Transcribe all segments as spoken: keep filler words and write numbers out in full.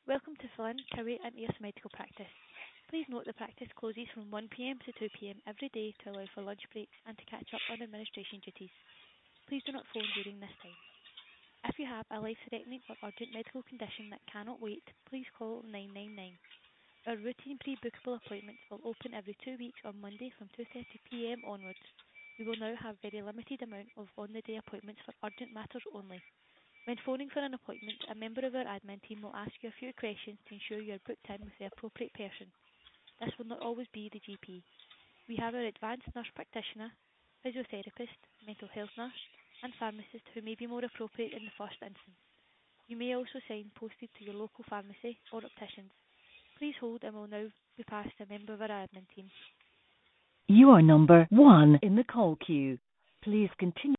Welcome to Flynn, Cowie and Ears Medical Practice. Please note the practice closes from one p m to two p m every day to allow for lunch breaks and to catch up on administration duties. Please do not phone during this time. If you have a life-threatening or urgent medical condition that cannot wait, please call nine nine nine. Our routine pre-bookable appointments will open every two weeks on Monday from two thirty p m onwards. We will now have very limited amount of on-the-day appointments for urgent matters only. When phoning for an appointment, a member of our admin team will ask you a few questions to ensure you are booked in with the appropriate person. This will not always be the G P. We have our advanced nurse practitioner, physiotherapist, mental health nurse, and pharmacist who may be more appropriate in the first instance. You may also sign posted to your local pharmacy or opticians. Please hold and will now be passed to a member of our admin team. You are number one in the call queue. Please continue.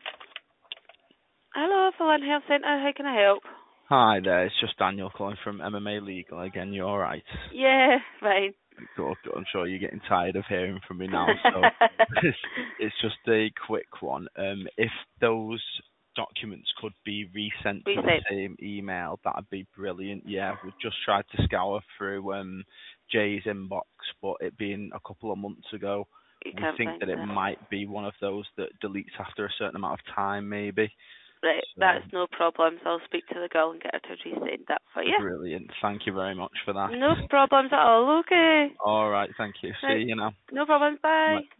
Hello, Flynn Health Centre. How can I help? Hi there, it's just Daniel calling from M M A Legal again. You all right? Yeah, fine. Good, good. I'm sure you're getting tired of hearing from me now, so it's, it's just a quick one. Um, if those documents could be resent to the same email, that'd be brilliant. Yeah, we've just tried to scour through um, Jay's inbox, but it being a couple of months ago, You we can't think find that it that. might be one of those that deletes after a certain amount of time, maybe. Right, So, that's no problems. I'll speak to the girl and get her to resend that for you. brilliant. Thank you very much for that. No problems at all. Okay. All right, thank you. Right. See you now. No problems. Bye. Bye.